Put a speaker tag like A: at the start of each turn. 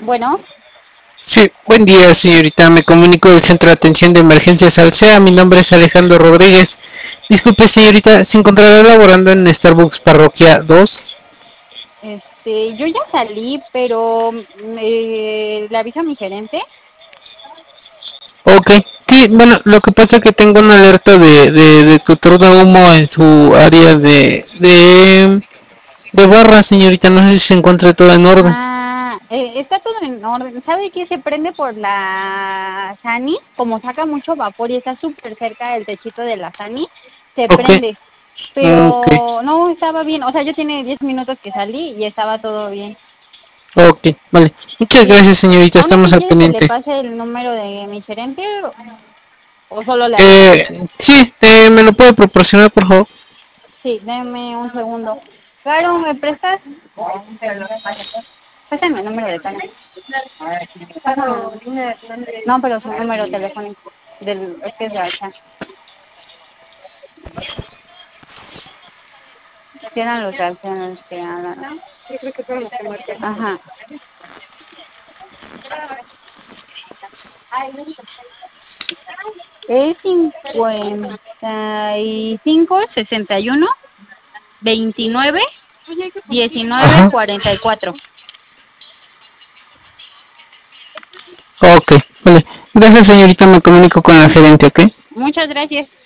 A: Bueno,
B: Sí, buen día, señorita. Me comunico del Centro de Atención de Emergencias Alsea. Mi nombre es Alejandro Rodríguez. Disculpe, señorita, ¿se encontrará laborando en Starbucks Parroquia 2?
A: yo ya salí, pero le aviso a mi gerente.
B: Ok, sí, bueno, lo que pasa es que tengo una alerta de detector de humo en su área de barra, señorita. No sé si se encuentra todo en orden.
A: Está todo en orden. ¿Sabe qué? Se prende por la Sani, como saca mucho vapor y está súper cerca del techito de la Sani, se
B: Ok,
A: prende.
B: ok,
A: Pero no, estaba bien. O sea, yo tiene 10 minutos que salí y estaba todo bien.
B: ok, vale. Muchas
A: Sí.
B: gracias, señorita.
A: ¿Aún así
B: Estamos al
A: quiere que le
B: pendiente.
A: pase el número de mi gerente o solo le aviso?
B: Sí, ¿me lo puede proporcionar, por favor?
A: Sí, deme un segundo. Caro, ¿me prestas? Pásame el número de Caro. No, pero su número telefónico. Es que es de Alsa. Eran los de Alsa los que hablan. Yo creo que fueron los que marcan. Ajá. Es 55 61 29 19
B: Ajá.
A: 44.
B: Ok, vale. Gracias, señorita. Me comunico con la gerente, ¿ok?
A: Muchas gracias.